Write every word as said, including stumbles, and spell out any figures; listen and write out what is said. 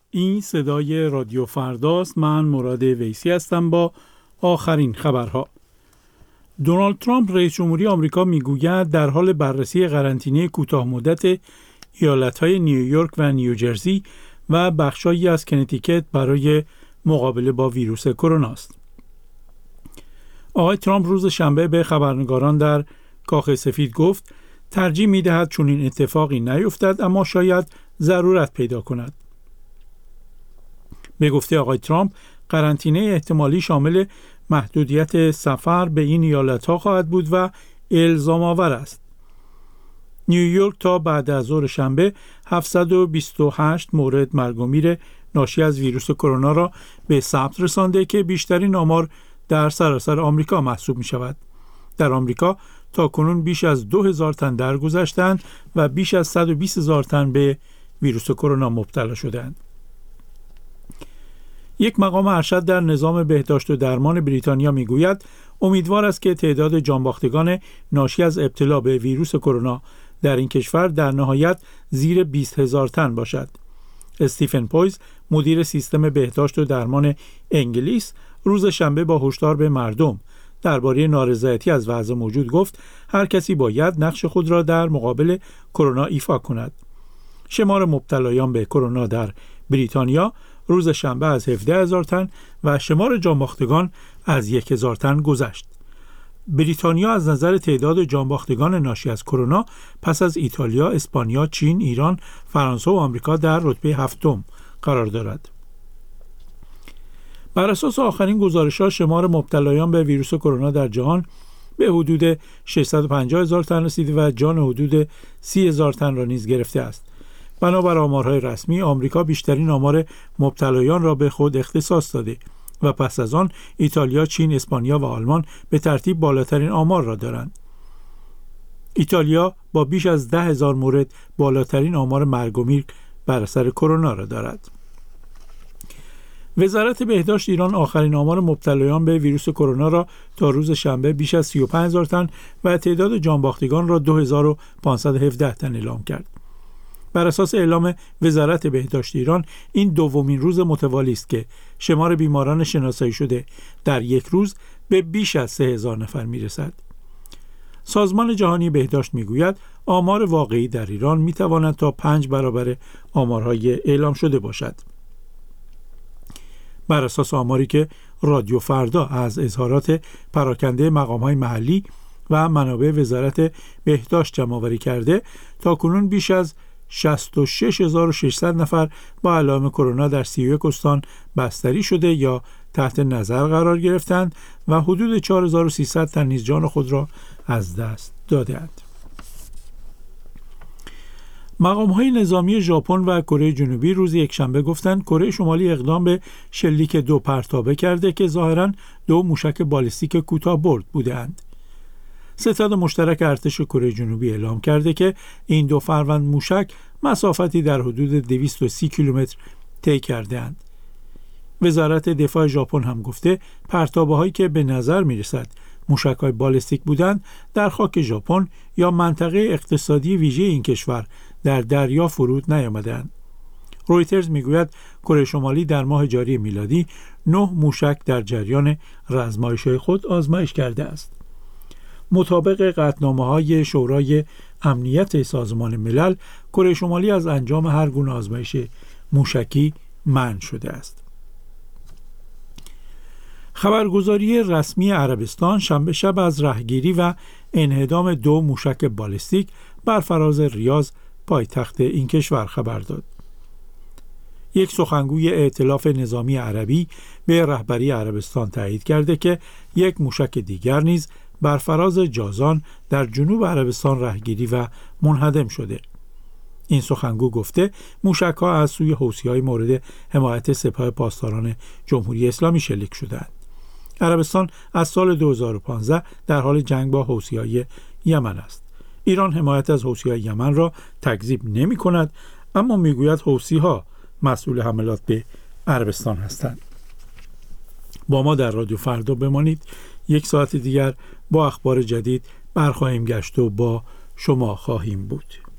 این صدای رادیو فرداست. من مراد ویسی هستم با آخرین خبرها. دونالد ترامپ رئیس جمهوری آمریکا میگوید در حال بررسی قرنطینه کوتاه مدت ایالت‌های نیویورک و نیوجرسی و بخشایی از کنتیکت برای مقابله با ویروس کرونا است. آقای ترامپ روز شنبه به خبرنگاران در کاخ سفید گفت ترجیح می‌دهد چنین اتفاقی نیفتد، اما شاید ضرورت پیدا کند. به گفته آقای ترامپ، قرنطینه احتمالی شامل محدودیت سفر به این ایالت‌ها خواهد بود و الزام آور است. نیویورک تا بعد از ظهر شنبه هفتصد و بیست و هشت مورد مرگ و میر ناشی از ویروس کرونا را به ثبت رسانده که بیشترین آمار در سراسر آمریکا محسوب می شود. در آمریکا تا کنون بیش از دو هزار تن درگذشتند و بیش از صد و بیست هزار تن به ویروس کرونا مبتلا شدند. یک مقام ارشد در نظام بهداشت و درمان بریتانیا میگوید امیدوار است که تعداد جانباختگان ناشی از ابتلا به ویروس کرونا در این کشور در نهایت زیر بیست هزار تن باشد. استیفن پویز، مدیر سیستم بهداشت و درمان انگلیس، روز شنبه با هشدار به مردم درباره نارضایتی از وضع موجود گفت هر کسی باید نقش خود را در مقابل کرونا ایفا کند. شمار مبتلایان به کرونا در بریتانیا روز شنبه از هفده هزار تن و شمار جانباختگان از یک هزار تن گذشت. بریتانیا از نظر تعداد جانباختگان ناشی از کرونا پس از ایتالیا، اسپانیا، چین، ایران، فرانسه و آمریکا در رتبه هفتم قرار دارد. بر اساس آخرین گزارش‌ها شمار مبتلایان به ویروس کرونا در جهان به حدود ششصد و پنجاه هزار تن رسیده و جان حدود سی هزار تن را نیز گرفته است. بنابر آمارهای رسمی، آمریکا بیشترین آمار مبتلایان را به خود اختصاص داده و پس از آن ایتالیا، چین، اسپانیا و آلمان به ترتیب بالاترین آمار را دارند. ایتالیا با بیش از ده هزار مورد بالاترین آمار مرگ و میر بر اثر کرونا را دارد. وزارت بهداشت ایران آخرین آمار مبتلایان به ویروس کرونا را تا روز شنبه بیش از سی و پنج هزار تن و تعداد جانباختگان را دو هزار و پانصد و هفده تن اعلام کرد. بر اساس اعلام وزارت بهداشت ایران این دومین روز متوالی است که شمار بیماران شناسایی شده در یک روز به بیش از سه هزار نفر میرسد. سازمان جهانی بهداشت میگوید آمار واقعی در ایران میتواند تا پنج برابر آمارهای اعلام شده باشد. بر اساس آماری که رادیو فردا از اظهارات پراکنده مقام‌های محلی و منابع وزارت بهداشت جمع‌آوری کرده، تا کنون بیش از شصت و شش هزار و ششصد نفر با علائم کرونا در سی و یک استان بستری شده یا تحت نظر قرار گرفتند و حدود چهار هزار و سیصد تن نیز جان خود را از دست دادند. مقام‌های نظامی ژاپن و کره جنوبی روز یکشنبه گفتند کره شمالی اقدام به شلیک دو پرتابه کرده که ظاهراً دو موشک بالستیک کوتاه‌برد بودند. ستاد مشترک ارتش کره جنوبی اعلام کرده که این دو فروند موشک مسافتی در حدود دویست و سی کیلومتر طی کرده‌اند. وزارت دفاع ژاپن هم گفته پرتابه‌هایی که به نظر می‌رسد موشک‌های بالستیک بودند در خاک ژاپن یا منطقه اقتصادی ویژه این کشور در دریا فرود نیامدند. رویترز میگوید کره شمالی در ماه جاری میلادی نه موشک در جریان رزمایش‌های خود آزمایش کرده است. مطابق قطعنامه‌های شورای امنیت سازمان ملل، کره شمالی از انجام هر گونه آزمایش موشکی منع شده است. خبرگزاری رسمی عربستان شنبه شب از رهگیری و انهدام دو موشک بالستیک بر فراز ریاض، پایتخت این کشور، خبر داد. یک سخنگوی ائتلاف نظامی عربی به رهبری عربستان تایید کرده که یک موشک دیگر نیز بر فراز جازان در جنوب عربستان رهگیری و منهدم شده. این سخنگو گفته موشک‌ها از سوی حوثی‌های مورد حمایت سپاه پاسداران جمهوری اسلامی شلیک شدند. عربستان از سال دو هزار و پانزده در حال جنگ با حوثی‌های یمن است. ایران حمایت از حوثی‌های یمن را تکذیب نمی‌کند، اما میگوید حوثی‌ها مسئول حملات به عربستان هستند. با ما در رادیو فردا بمانید. یک ساعت دیگر با اخبار جدید برخواهیم گشت و با شما خواهیم بود.